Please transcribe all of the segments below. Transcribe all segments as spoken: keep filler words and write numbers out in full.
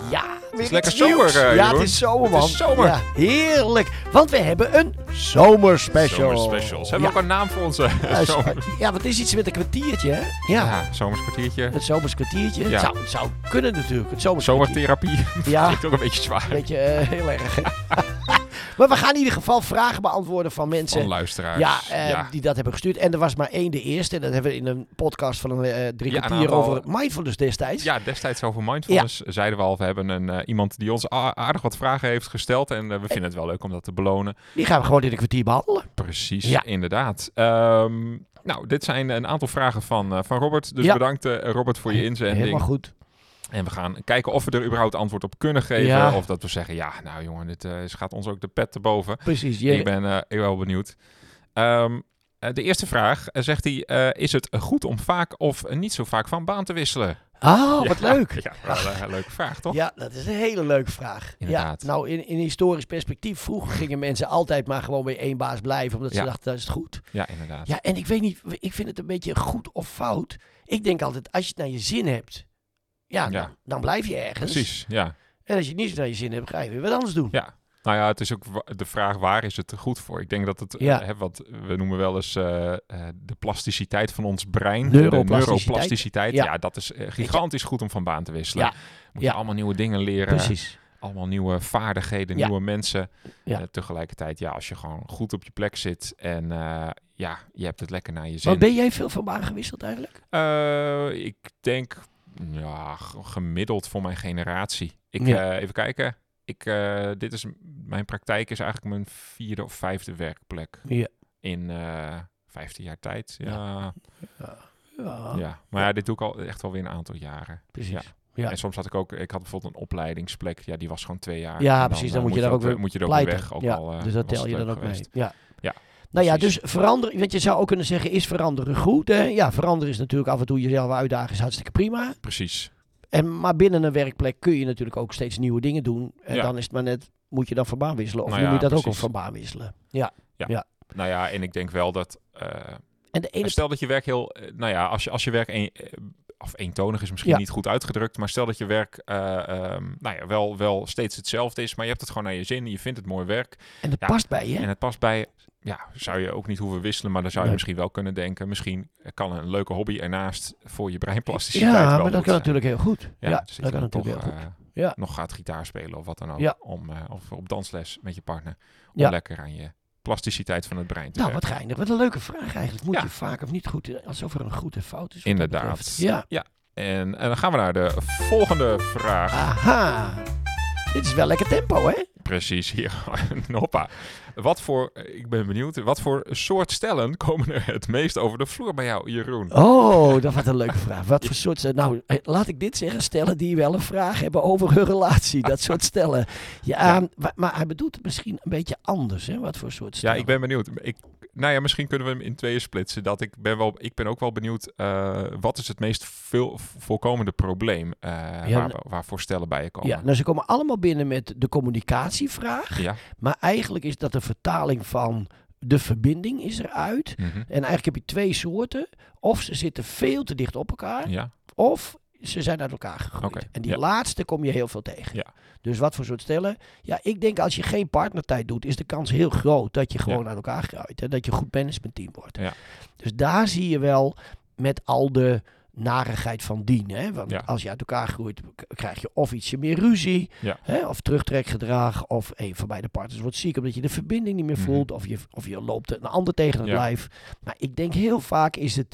Ja, het is lekker zomer, uh, Ja, Jeroen. het is zomer, man. Het is zomer. Ja, heerlijk. Want we hebben een zomerspecial. Zomerspecials. Hebben we ja. ook een naam voor onze Ja, zomer... ja, want het is iets met een kwartiertje, hè? Ja, Ja, zomerskwartiertje. het zomerskwartiertje. Ja. Het, zou, het zou kunnen natuurlijk, het zomerskwartier. Zomertherapie. Ja. Klinkt ook een beetje zwaar. Weet je, uh, heel erg. Maar we gaan in ieder geval vragen beantwoorden van mensen... Van luisteraars. Ja, uh, ja. die dat hebben gestuurd. En er was maar één de eerste. En dat hebben we in een podcast van een uh, drie Ja, kwartier een aantal... over mindfulness destijds. Ja, destijds over mindfulness ja. zeiden we al, we hebben een, uh, iemand die ons aardig wat vragen heeft gesteld. En uh, we vinden het wel leuk om dat te belonen. Die gaan we gewoon in een kwartier behandelen. Precies, ja. inderdaad. Um, nou, dit zijn een aantal vragen van, uh, van Robert. Dus ja. bedankt uh, Robert voor je inzending. Helemaal goed. En we gaan kijken of we er überhaupt antwoord op kunnen geven. Ja. Of dat we zeggen, ja, nou jongen, dit uh, gaat ons ook de pet te boven. Precies. Je... Ik ben uh, heel wel benieuwd. Um, uh, de eerste vraag, uh, zegt hij, uh, is het goed om vaak of niet zo vaak van baan te wisselen? Oh, wat ja, leuk. Ja, wel een, een leuke vraag, toch? Ja, dat is een hele leuke vraag. Inderdaad. Ja, nou, in, in historisch perspectief, vroeger gingen mensen altijd maar gewoon bij één baas blijven, omdat ja. ze dachten, dat is het goed. Ja, inderdaad. Ja, en ik weet niet, ik vind het een beetje goed of fout. Ik denk altijd, als je het naar je zin hebt, ja, ja. Dan, dan blijf je ergens. Precies, ja. En als je het niet naar je zin hebt, ga je weer wat anders doen. Ja. Nou ja, het is ook de vraag, waar is het goed voor? Ik denk dat het, ja. uh, hè, wat we noemen wel eens uh, uh, de plasticiteit van ons brein. Neuroplasticiteit. De neuroplasticiteit. Ja. ja, dat is uh, gigantisch goed om van baan te wisselen. Ja. Moet ja. je allemaal nieuwe dingen leren. Precies. Allemaal nieuwe vaardigheden, ja. nieuwe mensen. Ja. Uh, tegelijkertijd, ja, als je gewoon goed op je plek zit en uh, ja, je hebt het lekker naar je zin. Maar ben jij veel van baan gewisseld eigenlijk? Uh, ik denk, ja, gemiddeld voor mijn generatie. Ik, ja. uh, even kijken. Ik, uh, dit is, mijn praktijk is eigenlijk mijn vierde of vijfde werkplek. Ja. In uh, vijftien jaar tijd. Ja. Ja. Ja. Ja. ja. Maar ja, dit doe ik al echt wel weer een aantal jaren. Precies. Ja. Ja. En soms had ik ook, ik had bijvoorbeeld een opleidingsplek. Ja, die was gewoon twee jaar. Ja, dan, precies. Dan, uh, moet je daar ook weer moet je er ook pleiten. weer weg. Ook ja, al, uh, dus dat tel je dan ook geweest. mee. Ja. Ja. Nou ja, precies. dus veranderen, want je zou ook kunnen zeggen, is veranderen goed? Hè? Ja, veranderen is natuurlijk af en toe jezelf uitdagen, is hartstikke prima. Precies. En, maar binnen een werkplek kun je natuurlijk ook steeds nieuwe dingen doen. En ja. dan is het maar net, moet je dan van baan wisselen? Of nou noem ja, je dat precies. ook al van baan wisselen? Ja. Ja. ja. Nou ja, en ik denk wel dat... Uh, en de ene... Stel dat je werk heel... Uh, nou ja, als je, als je werk... Een, uh, of eentonig is misschien ja. niet goed uitgedrukt, maar stel dat je werk uh, um, nou ja, wel, wel steeds hetzelfde is, maar je hebt het gewoon naar je zin, je vindt het mooi werk. En het ja, past bij je. En het past bij je. Ja, zou je ook niet hoeven wisselen, maar dan zou je nee. misschien wel kunnen denken, misschien kan een leuke hobby ernaast voor je breinplasticiteit ja, wel maar dat kan zijn. natuurlijk heel goed. Ja, ja dus dat kan natuurlijk toch, heel goed. Uh, ja. nog gaat gitaar spelen of wat dan ook, ja. om, uh, of op dansles met je partner, om ja. lekker aan je plasticiteit van het brein te Nou, werken. wat geinig. Wat een leuke vraag eigenlijk. Moet ja. je vaak of niet goed, alsof er een goed en fout is? Inderdaad. Ja. ja. En, en dan gaan we naar de volgende vraag. Aha. Dit is wel lekker tempo, hè? Precies, hier. Hoppa. Wat voor, ik ben benieuwd, wat voor soort stellen komen er het meest over de vloer bij jou, Jeroen? Oh, dat was een leuke vraag. Wat voor soort stellen? Nou, laat ik dit zeggen. Stellen die wel een vraag hebben over hun relatie. Dat soort stellen. Ja, ja. Maar, maar hij bedoelt het misschien een beetje anders, hè? Wat voor soort stellen? Ja, ik ben benieuwd. Ik, nou ja, misschien kunnen we hem in tweeën splitsen. Dat ik, ben wel, ik ben ook wel benieuwd, uh, wat is het meest veel voorkomende probleem uh, ja, waar, waarvoor stellen bij je komen? Ja, nou ze komen allemaal binnen met de communicatievraag. Ja. Maar eigenlijk is dat een vertaling van de verbinding is eruit. Mm-hmm. En eigenlijk heb je twee soorten. Of ze zitten veel te dicht op elkaar. Ja. Of ze zijn uit elkaar gegroeid. Okay, en die ja. laatste kom je heel veel tegen. Ja. Dus wat voor soort stellen? Ja, ik denk als je geen partnertijd doet, is de kans heel groot dat je gewoon ja. uit elkaar groeit. Hè? Dat je een goed managementteam wordt. Ja. Dus daar zie je wel met al de narigheid van dien. Hè? Want ja. als je uit elkaar groeit, krijg je of ietsje meer ruzie. Ja. Hè? Of terugtrekgedrag. Of een van beide partners wordt ziek omdat je de verbinding niet meer mm-hmm. voelt. Of je, of je loopt een ander tegen het ja. lijf. Maar ik denk heel vaak is het...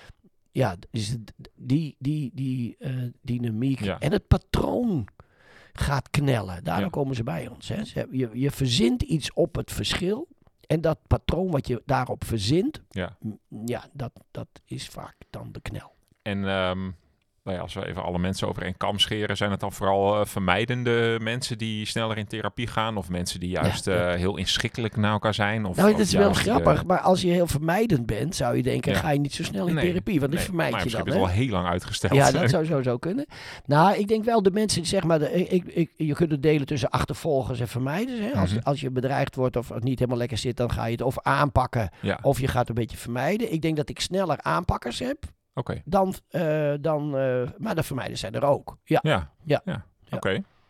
Ja, is het die, die, die uh, dynamiek ja. en het patroon gaat knellen. Daarom ja. komen ze bij ons. Hè. Je, je verzint iets op het verschil. En dat patroon wat je daarop verzint, ja, ja dat, dat is vaak dan de knel. En um, nou ja, als we even alle mensen over één kam scheren, zijn het dan vooral uh, vermijdende mensen die sneller in therapie gaan? Of mensen die juist ja, ja. Uh, heel inschikkelijk naar elkaar zijn? Of, nou, dat of is wel juist, grappig. Uh, maar als je heel vermijdend bent, zou je denken, ja. ga je niet zo snel in nee, therapie. Want nee, dat vermijd maar je dan. Maar je hebt het al heel lang uitgesteld. Ja, dat zou sowieso kunnen. Nou, ik denk wel de mensen die zeg maar, de, ik, ik, je kunt het delen tussen achtervolgers en vermijders. Hè? Als, mm-hmm. als je bedreigd wordt of het niet helemaal lekker zit, dan ga je het of aanpakken. Ja. Of je gaat een beetje vermijden. Ik denk dat ik sneller aanpakkers heb. Okay. Dan, uh, dan uh, maar de vermijders zijn er ook. Ja. Ja. ja. ja. Oké. Okay.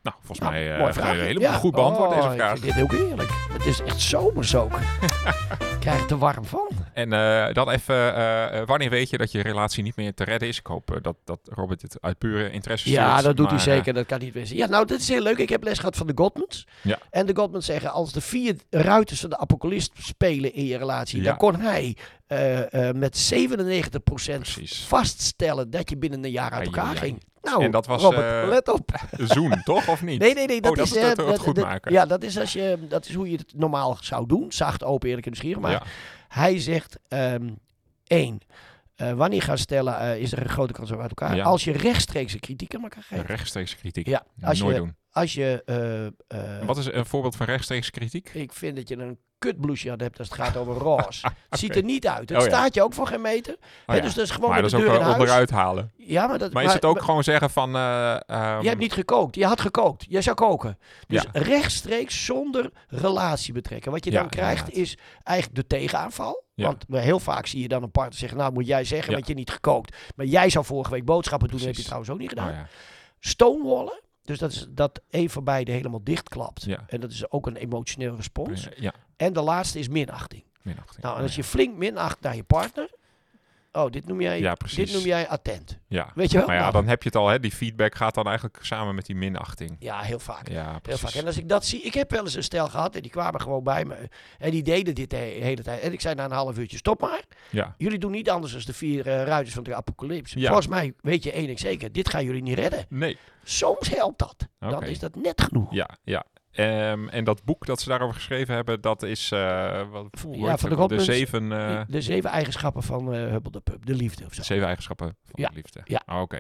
Nou, volgens nou, mij uh, ga je een helemaal ja. goed beantwoord oh, deze vraag. Ik vind dit ook heerlijk. Het is echt zomers ook. Ik krijg er te warm van. En uh, dan even, uh, wanneer weet je dat je relatie niet meer te redden is? Ik hoop uh, dat, dat Robert dit uit pure interesse stuurt. Ja, dat doet maar, hij zeker. Dat kan niet missen. Ja, nou, dat is heel leuk. Ik heb les gehad van de Gottmans. Ja. En de Gottmans zeggen, als de vier ruiters van de apocalyps spelen in je relatie, ja. dan kon hij uh, uh, met zevenennegentig procent Precies. vaststellen dat je binnen een jaar uit elkaar ai, ai, ai. ging. Nou, en dat was, Robert, uh, let op. Zoen, toch? Of niet? Nee, nee, nee. Dat, oh, dat is, is het, uh, het goed maken. Ja, dat is, als je, dat is hoe je het normaal zou doen. Zacht, open, eerlijk en nieuwsgierig. Maar ja. hij zegt, um, één, uh, wanneer gaan stellen, uh, is er een grote kans op uit elkaar. Ja. Als je rechtstreekse kritiek aan elkaar geeft. Rechtstreekse kritiek? Ja. Als Nooit je, doen. Als je... Uh, uh, Wat is een voorbeeld van rechtstreekse kritiek? Ik vind dat je een kutbloesje aan hebt als het gaat over roze. okay. Ziet er niet uit. Het oh, ja. staat je ook voor geen meter. Oh, He, dus dat is gewoon maar met dat de is deur ook in huis. onderuit halen. Ja, maar, dat, maar is maar, het ook maar, gewoon zeggen van... Uh, um... Je hebt niet gekookt. Je had gekookt. Je zou koken. Dus ja. rechtstreeks zonder relatie betrekken. Wat je ja, dan krijgt inderdaad. is eigenlijk de tegenaanval. Ja. Want heel vaak zie je dan een partner zeggen... Nou, moet jij zeggen, ja. want je niet gekookt. Maar jij zou vorige week boodschappen doen. Dat heb je trouwens ook niet gedaan. Oh, ja. Stonewallen. Dus dat is dat een van beide helemaal dichtklapt. Ja. En dat is ook een emotioneel respons. Ja. En de laatste is minachting. minachting. Nou, en als je flink minacht naar je partner... Oh, dit noem jij, ja, dit noem jij attent. Ja. Weet je wel? Maar ja, nou. dan heb je het al. Hè? Die feedback gaat dan eigenlijk samen met die minachting. Ja, heel vaak. Ja, heel vaak. En als ik dat zie... Ik heb wel eens een stel gehad en die kwamen gewoon bij me. En die deden dit de hele tijd. En ik zei na een half uurtje, stop maar. Ja. Jullie doen niet anders dan de vier uh, ruiters van de apocalyps. Ja. Volgens mij weet je één ding zeker. Dit gaan jullie niet redden. Nee. Soms helpt dat. Okay. Dan is dat net genoeg. Ja, ja. Um, en dat boek dat ze daarover geschreven hebben, dat is uh, wat, ja, van de, de, zeven, uh, de zeven eigenschappen van uh, Hubbel de Pup, de liefde of zo. Zeven eigenschappen van ja. de liefde. Ja. Oh, oké.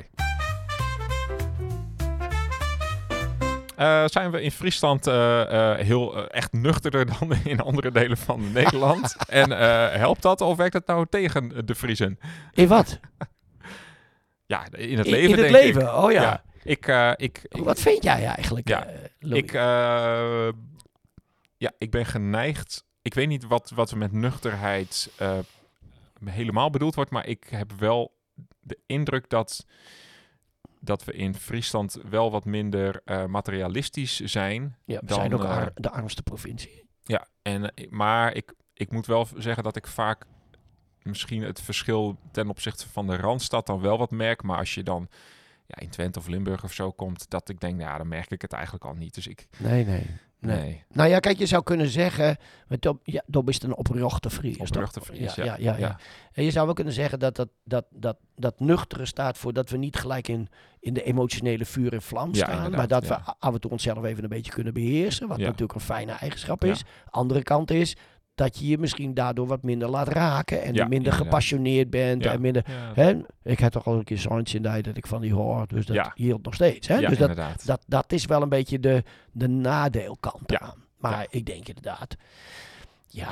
Okay. Uh, zijn we in Friesland uh, uh, heel uh, echt nuchterder dan in andere delen van Nederland? En uh, helpt dat of werkt het nou tegen de Friezen? In wat? Ja, in het leven In, in het denk leven, ik. oh ja. ja. Ik, uh, ik, ik, Wat vind jij eigenlijk, ja, uh, ik, uh, ja, ik ben geneigd... Ik weet niet wat, wat er met nuchterheid uh, helemaal bedoeld wordt, maar ik heb wel de indruk dat, dat we in Friesland wel wat minder uh, materialistisch zijn. Ja, we dan, zijn ook uh, ar- de armste provincie. Ja, en, maar ik, ik moet wel zeggen dat ik vaak misschien het verschil ten opzichte van de Randstad dan wel wat merk, maar als je dan... Ja, in Twente of Limburg of zo komt, dat ik denk, ja, dan merk ik het eigenlijk al niet. Dus ik... Nee, nee. Nee. nee. Nou ja, kijk, je zou kunnen zeggen, Dob, ja, Dob is een oprechte Fries. Oprechte Fries, ja, ja, ja, ja, ja. En je zou wel kunnen zeggen dat dat, dat, dat, dat nuchtere staat voor dat we niet gelijk in, in de emotionele vuur en vlam staan, ja, maar dat ja. we af en toe onszelf even een beetje kunnen beheersen, wat ja. natuurlijk een fijne eigenschap is. Ja. Andere kant is dat je je misschien daardoor wat minder laat raken en ja, minder inderdaad. gepassioneerd bent. Ja, en minder, ja. hè? Ik heb toch al een keer zo'n dat ik van die hoor, dus dat ja. hield nog steeds. Hè? Ja, dus dat, dat, dat is wel een beetje de, de nadeelkant ja. aan. Maar ja. ik denk inderdaad, ja,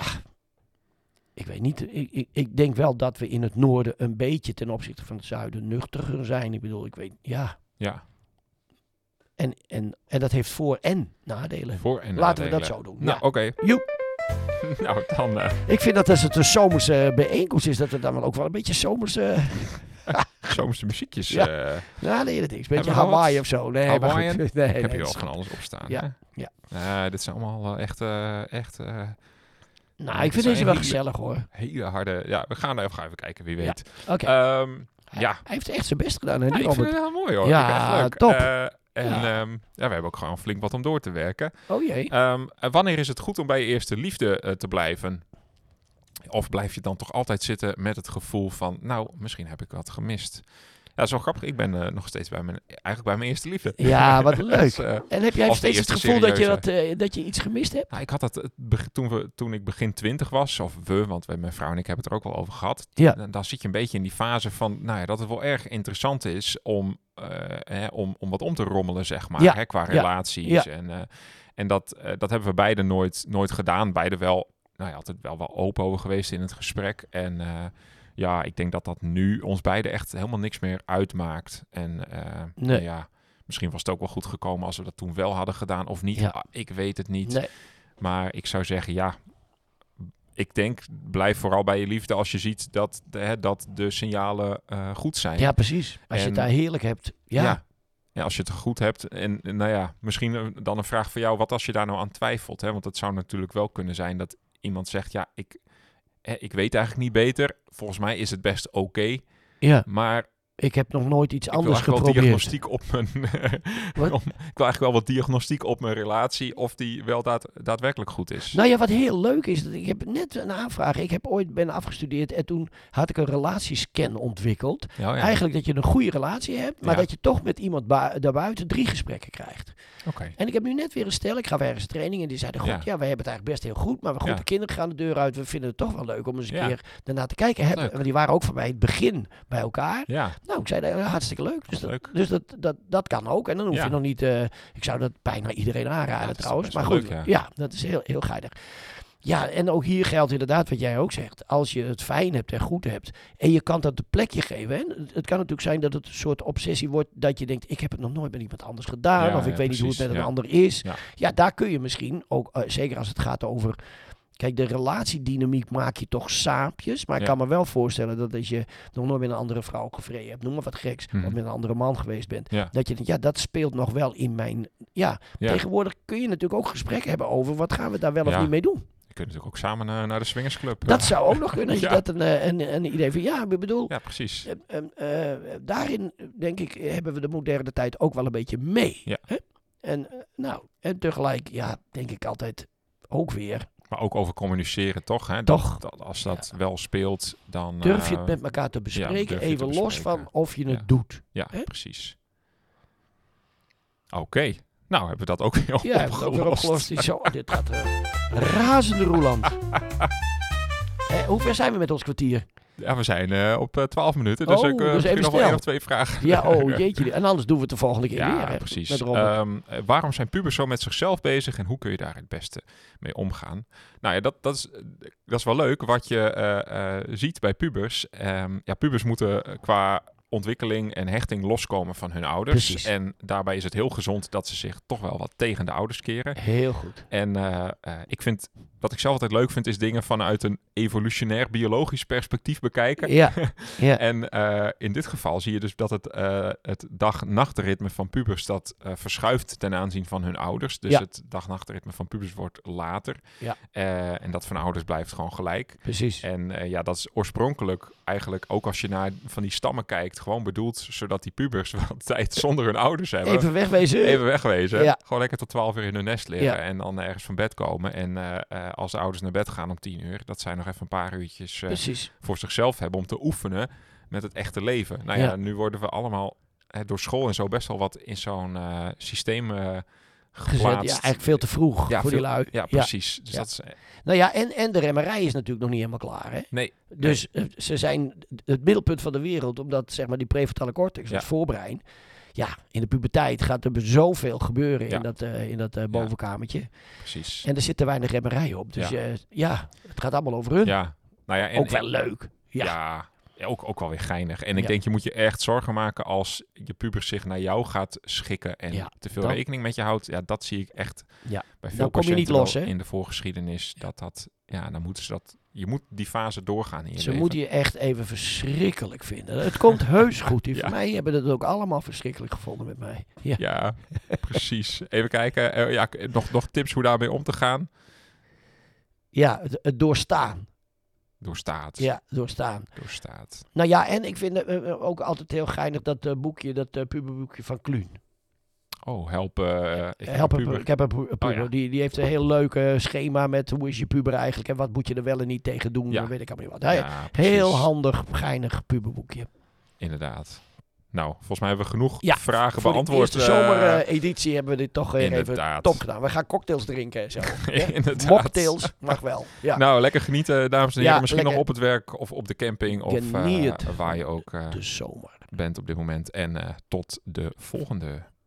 ik weet niet, ik, ik, ik denk wel dat we in het noorden een beetje ten opzichte van het zuiden nuchtiger zijn. Ik bedoel, ik weet, ja. Ja. En, en, en dat heeft voor- en nadelen. Voor- en Laten nadelen. we dat zo doen. Nou, ja. oké. Okay. Joep. Nou, dan... Uh... Ik vind dat als het een zomerse bijeenkomst is, dat we dan wel ook wel een beetje zomerse... zomerse muziekjes... Ja, uh... ja nee, dat is een beetje Hawaii of zo. Nee, Hawaiian? Maar goed, nee, ik heb nee, hier al van alles op staan. Ja, hè? ja. Uh, dit zijn allemaal echt... Uh, echt uh... Nou, ik vind deze wel hele, gezellig, hoor. Hele harde... Ja, we gaan even, even kijken, wie weet. Ja. Oké. Okay. Um, ja. Hij heeft echt zijn best gedaan. Hè, ja, ik vind het heel mooi, hoor. Ja, top. Uh, En ja. Um, ja, we hebben ook gewoon flink wat om door te werken. Oh jee. Um, wanneer is het goed om bij je eerste liefde uh, te blijven? Of blijf je dan toch altijd zitten met het gevoel van... nou, misschien heb ik wat gemist. Ja, zo grappig. Ik ben uh, nog steeds bij mijn, eigenlijk bij mijn eerste liefde. Ja, wat leuk. dus, uh, en heb jij steeds het gevoel dat je, dat, uh, dat je iets gemist hebt? Nou, ik had dat uh, toen, we, toen ik begin twintig was, of we, want we, mijn vrouw en ik hebben het er ook wel over gehad. Ja. Dan, dan zit je een beetje in die fase van, nou ja, dat het wel erg interessant is om, uh, hè, om, om wat om te rommelen, zeg maar, ja. hè, qua relaties. Ja. En, uh, en dat, uh, dat hebben we beide nooit, nooit gedaan. Beide wel, nou ja, altijd wel, wel open over geweest in het gesprek. En... Uh, ja, ik denk dat dat nu ons beiden echt helemaal niks meer uitmaakt. En uh, nee. nou ja, misschien was het ook wel goed gekomen als we dat toen wel hadden gedaan of niet. Ja. Ah, ik weet het niet. Nee. Maar ik zou zeggen, ja, ik denk, blijf vooral bij je liefde als je ziet dat, hè, dat de signalen uh, goed zijn. Ja, precies. Als en, je het daar heerlijk hebt. Ja. ja. ja, als je het goed hebt. En, en nou ja, misschien dan een vraag voor jou. Wat als je daar nou aan twijfelt? Hè? Want het zou natuurlijk wel kunnen zijn dat iemand zegt... ja, ik, ik weet eigenlijk niet beter. Volgens mij is het best oké. Okay, ja. Maar... Ik heb nog nooit iets anders ik wil geprobeerd. Wel diagnostiek op mijn, om, ik wil eigenlijk wel wat diagnostiek op mijn relatie... of die wel daad, daadwerkelijk goed is. Nou ja, wat heel leuk is... Dat ik heb net een aanvraag. Ik heb ooit ben afgestudeerd... en toen had ik een relatiescan ontwikkeld. Oh ja. Eigenlijk dat je een goede relatie hebt... maar ja. dat je toch met iemand ba- daarbuiten drie gesprekken krijgt. Okay. En ik heb nu net weer een stel. Ik gaf ergens training en die zeiden... goed, ja. ja, we hebben het eigenlijk best heel goed... maar we goed, ja. de kinderen gaan de deur uit. We vinden het toch wel leuk om eens een ja. keer daarna te kijken. Hebben. Want die waren ook van bij het begin bij elkaar. Ja. Nou, ik zei, uh, hartstikke leuk. Dus, dat, leuk. dus dat, dat, dat kan ook. En dan hoef ja. je nog niet... Uh, ik zou dat bijna iedereen aanraden ja, trouwens. Maar goed, leuk, ja. ja, dat is heel, heel geinig. Ja, en ook hier geldt inderdaad wat jij ook zegt. Als je het fijn hebt en goed hebt... en je kan dat een plekje geven. Hè? Het kan natuurlijk zijn dat het een soort obsessie wordt... dat je denkt, ik heb het nog nooit met iemand anders gedaan... Ja, of ik ja, weet precies, niet hoe het met ja. een ander is. Ja. ja, daar kun je misschien ook... Uh, zeker als het gaat over... Kijk, de relatiedynamiek maak je toch saampjes. Maar ik ja. kan me wel voorstellen dat als je nog nooit met een andere vrouw gevreden hebt, noem maar wat geks, mm-hmm. of met een andere man geweest bent, ja. dat je denkt, ja, dat speelt nog wel in mijn... Ja, ja, tegenwoordig kun je natuurlijk ook gesprekken hebben over wat gaan we daar wel ja. of niet mee doen. Je kunt natuurlijk ook samen uh, naar de swingersclub. Dat zou ook nog kunnen, als je ja. dat een, een, een idee van, ja, ik bedoel... Ja, precies. Uh, uh, uh, daarin, denk ik, hebben we de moderne tijd ook wel een beetje mee. Ja. Hè? En, uh, nou, en tegelijk, ja, denk ik altijd ook weer... Maar ook over communiceren, toch? Hè? Toch. Dat, dat, als dat ja. wel speelt, dan... Durf je het met elkaar te bespreken, ja, even te los bespreken. Van of je het ja. doet. Ja, hè? Precies. Oké. Okay. Nou, hebben we dat ook weer ja, opgelost. Ja, hebben we ook weer opgelost. Zo, dit gaat uh, razende roeland. eh, hoe ver zijn we met ons kwartier? Ja, we zijn uh, op uh, twaalf minuten, dus oh, ik uh, dus misschien nog wel één of twee vragen. Ja, oh jeetje. En anders doen we het de volgende keer ja, weer. Ja, precies. Um, waarom zijn pubers zo met zichzelf bezig en hoe kun je daar het beste mee omgaan? Nou ja, dat, dat, is, dat is wel leuk wat je uh, uh, ziet bij pubers. Um, ja, pubers moeten qua ontwikkeling en hechting loskomen van hun ouders. Precies. En daarbij is het heel gezond dat ze zich toch wel wat tegen de ouders keren. Heel goed. En uh, uh, ik vind, wat ik zelf altijd leuk vind, is dingen vanuit een evolutionair biologisch perspectief bekijken. Ja. ja. En uh, in dit geval zie je dus dat het, uh, het dag-nachtritme van pubers dat uh, verschuift ten aanzien van hun ouders. Dus ja. het dag-nachtritme van pubers wordt later. Ja. Uh, en dat van ouders blijft gewoon gelijk. Precies. En uh, ja, dat is oorspronkelijk eigenlijk, ook als je naar van die stammen kijkt, gewoon bedoeld zodat die pubers wel tijd zonder hun ouders hebben. Even wegwezen. Even wegwezen. Ja. Gewoon lekker tot twaalf uur in hun nest liggen. Ja. En dan ergens van bed komen. En uh, uh, als de ouders naar bed gaan om tien uur, dat zij nog even een paar uurtjes uh, voor zichzelf hebben om te oefenen met het echte leven. Nou ja, ja. nu worden we allemaal uh, door school en zo best wel wat in zo'n uh, systeem uh, geplaatst. Ja, eigenlijk veel te vroeg ja, voor veel, die lui. Ja, precies. Ja. Dus ja. dat is, uh, nou ja, en, en de remmerij is natuurlijk nog niet helemaal klaar. Hè? Nee. Dus nee. Uh, ze zijn het middelpunt van de wereld, omdat zeg maar die prefrontale cortex, ja. het voorbrein. Ja, in de puberteit gaat er zoveel gebeuren ja. in dat, uh, in dat uh, bovenkamertje. Ja, precies. En er zit te weinig remmerij op. Dus ja, uh, ja het gaat allemaal over hun. Ja. Nou ja, en, ook wel leuk. Ja, ja, ja ook, ook wel weer geinig. En ik ja. denk, je moet je echt zorgen maken als je puber zich naar jou gaat schikken en ja, te veel dan, rekening met je houdt. Ja, dat zie ik echt ja. bij veel dan kom je niet los, hè? In de voorgeschiedenis. Dat dat, ja, dan moeten ze dat... Je moet die fase doorgaan in je Ze leven. moeten je echt even verschrikkelijk vinden. Het komt heus goed. Die ja. Voor mij hebben het ook allemaal verschrikkelijk gevonden met mij. Ja, ja precies. Even kijken. Uh, ja, nog, nog tips hoe daarmee om te gaan? Ja, het, het doorstaan. Doorstaat. Ja, doorstaan. Doorstaat. Nou ja, en ik vind het uh, ook altijd heel geinig dat uh, boekje, dat uh, puberboekje van Kluun. Oh, help. Uh, ik, help heb een, ik heb een puber. Oh, ja. die, die heeft een heel leuk uh, schema met hoe is je puber eigenlijk en wat moet je er wel en niet tegen doen. Ja. Weet ik allemaal niet wat. Ja, heel handig, geinig puberboekje. Inderdaad. Nou, volgens mij hebben we genoeg ja, vragen voor beantwoord. De eerste uh, zomereditie hebben we dit toch uh, even top gedaan. We gaan cocktails drinken. Zo. Inderdaad. Mocktails mag wel. Ja. Nou, lekker genieten, dames en heren. Ja, Misschien lekker. nog op het werk of op de camping. Of uh, waar je ook uh, de zomer bent op dit moment. En uh, tot de volgende